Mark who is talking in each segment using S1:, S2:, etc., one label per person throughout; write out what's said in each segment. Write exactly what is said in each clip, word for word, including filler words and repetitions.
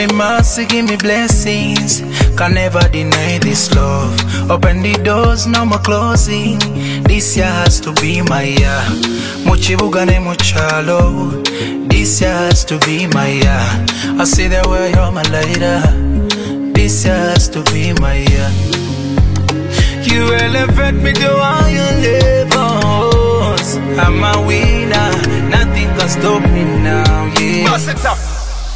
S1: me mercy, give me blessings. Can never deny this love. Open the doors, no more closing. This year has to be my year. Muchibugane muchalo. This year has to be my year. I see the way you're my lighter. This year has to be my year. You elevate me to higher levels. I'm a winner. Nothing can stop me now. Yeah.
S2: Bust it up.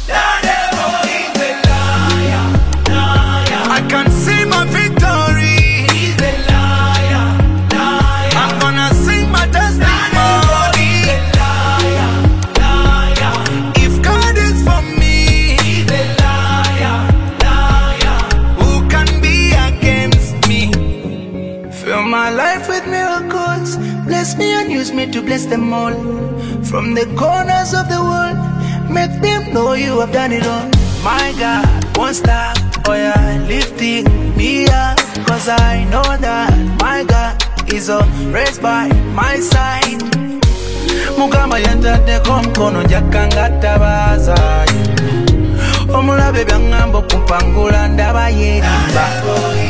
S1: I can see my victory.
S2: He's a liar, liar.
S1: I'm gonna sing my testimony.
S2: He's a liar, liar.
S1: If God is for me,
S2: He's a liar, liar.
S1: who can be against me? Fill my life with miracles. Bless me and use me to bless them all. From the corners of the world, make them know you have done it all. My God won't stop. Oh yeah, lifting me up, cause I know that my God is always by my side. Mukama yantadde konkono jakanga tabaza. Omulabe byangambo kupangula ndaba yerimba.